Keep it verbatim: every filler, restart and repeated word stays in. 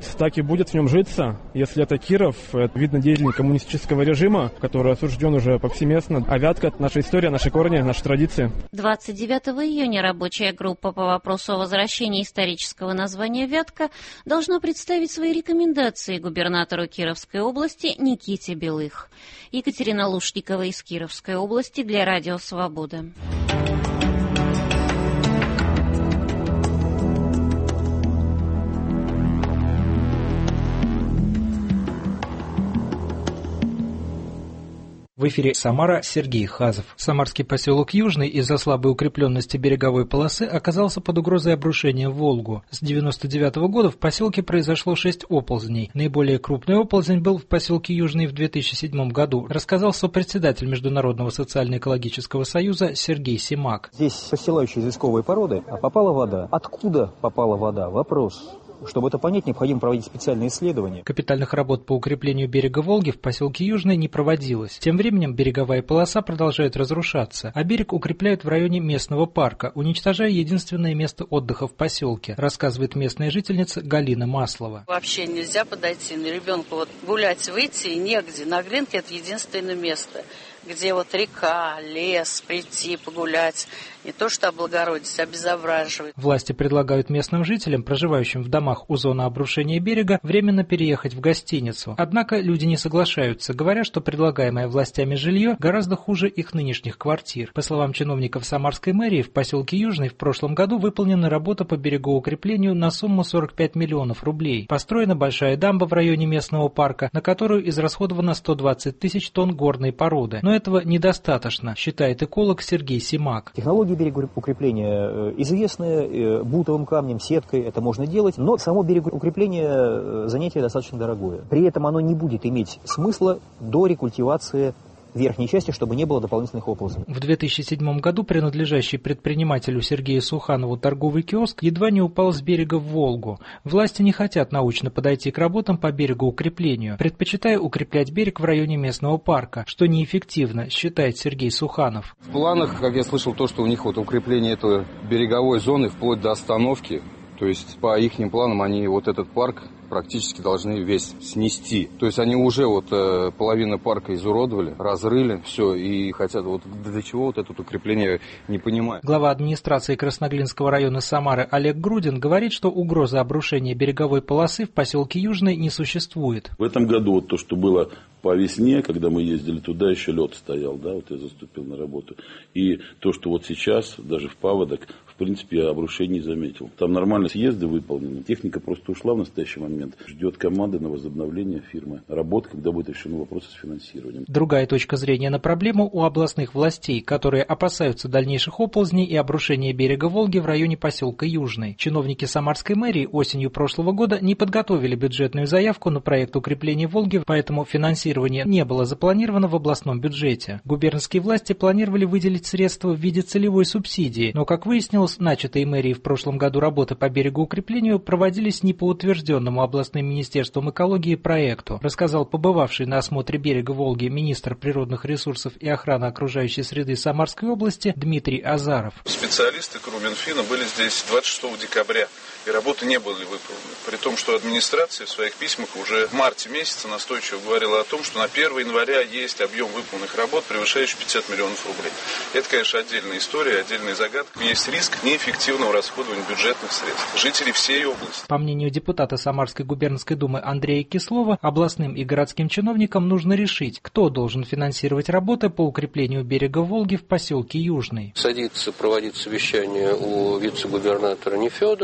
Так и будет в нем житься. Если это Киров, это видно деятель коммунистического режима, который осужден уже повсеместно. А Вятка — это наша история, наши корни, наши традиции. двадцать девятого июня рабочая группа по вопросу о возвращении исторического названия Вятка должна представить свои рекомендации губернатору Кировской области Никите Белых. Екатерина Лушникова из Кировской области для Радио Свобода. В эфире Самара, Сергей Хазов. Самарский поселок Южный из-за слабой укрепленности береговой полосы оказался под угрозой обрушения в Волгу. С девяносто девятого года в поселке произошло шесть оползней. Наиболее крупный оползень был в поселке Южный в две тысячи седьмом году, рассказал сопредседатель Международного социально-экологического союза Сергей Симак. Здесь расстилающие известковые породы, а попала вода. Откуда попала вода? Вопрос. Чтобы это понять, необходимо проводить специальные исследования. Капитальных работ по укреплению берега Волги в поселке Южный не проводилось. Тем временем береговая полоса продолжает разрушаться, а берег укрепляют в районе местного парка, уничтожая единственное место отдыха в поселке, рассказывает местная жительница Галина Маслова. Вообще нельзя подойти на ребенку вот гулять, выйти и негде. На Глинке это единственное место, где вот река, лес, прийти, погулять. Не то что облагородить, а обезображивать. Власти предлагают местным жителям, проживающим в домах у зоны обрушения берега, временно переехать в гостиницу. Однако люди не соглашаются, говоря, что предлагаемое властями жилье гораздо хуже их нынешних квартир. По словам чиновников Самарской мэрии, в поселке Южный в прошлом году выполнена работа по берегоукреплению на сумму сорок пять миллионов рублей. Построена большая дамба в районе местного парка, на которую израсходовано сто двадцать тысяч тонн горной породы. Но этого недостаточно, считает эколог Сергей Симак. Технологии берегоукрепления известны, бутовым камнем, сеткой это можно делать, но само берегоукрепление занятие достаточно дорогое. При этом оно не будет иметь смысла до рекультивации верхней части, чтобы не было дополнительных оползней. В две тысячи седьмом году принадлежащий предпринимателю Сергею Суханову торговый киоск едва не упал с берега в Волгу. Власти не хотят научно подойти к работам по берегоукреплению, предпочитая укреплять берег в районе местного парка, что неэффективно, считает Сергей Суханов. В планах, как я слышал, то, что у них вот укрепление этой береговой зоны вплоть до остановки, то есть по их планам они вот этот парк практически должны весь снести. То есть они уже вот э, половину парка изуродовали, разрыли все и хотят вот для чего вот это укрепление, не понимаю. Глава администрации Красноглинского района Самары Олег Грудин говорит, что угрозы обрушения береговой полосы в поселке Южный не существует. В этом году вот то, что было по весне, когда мы ездили туда, еще лед стоял, да, вот я заступил на работу. И то, что вот сейчас, даже в паводок, в принципе, я обрушений не заметил. Там нормально съезды выполнены. Техника просто ушла в настоящий момент. Ждет команды на возобновление фирмы работ, когда будет решен вопрос с финансированием. Другая точка зрения на проблему у областных властей, которые опасаются дальнейших оползней и обрушения берега Волги в районе поселка Южный. Чиновники Самарской мэрии осенью прошлого года не подготовили бюджетную заявку на проект укрепления Волги, поэтому финансирование не было запланировано в областном бюджете. Губернские власти планировали выделить средства в виде целевой субсидии, но, как выяснилось, начатые мэрией в прошлом году работы по берегоукреплению проводились не по утвержденному областным министерством экологии проекту, рассказал побывавший на осмотре берега Волги министр природных ресурсов и охраны окружающей среды Самарской области Дмитрий Азаров. Специалисты Кру-Минфина были здесь двадцать шестого декабря. И работы не были выполнены. При том, что администрация в своих письмах уже в марте месяце настойчиво говорила о том, что на первое января есть объем выполненных работ, превышающий пятьдесят миллионов рублей. Это, конечно, отдельная история, отдельная загадка. Есть риск неэффективного расходования бюджетных средств жителей всей области. По мнению депутата Самарской губернской думы Андрея Кислова, областным и городским чиновникам нужно решить, кто должен финансировать работы по укреплению берега Волги в поселке Южный. Садится проводить совещание у вице-губернатора Нефедова.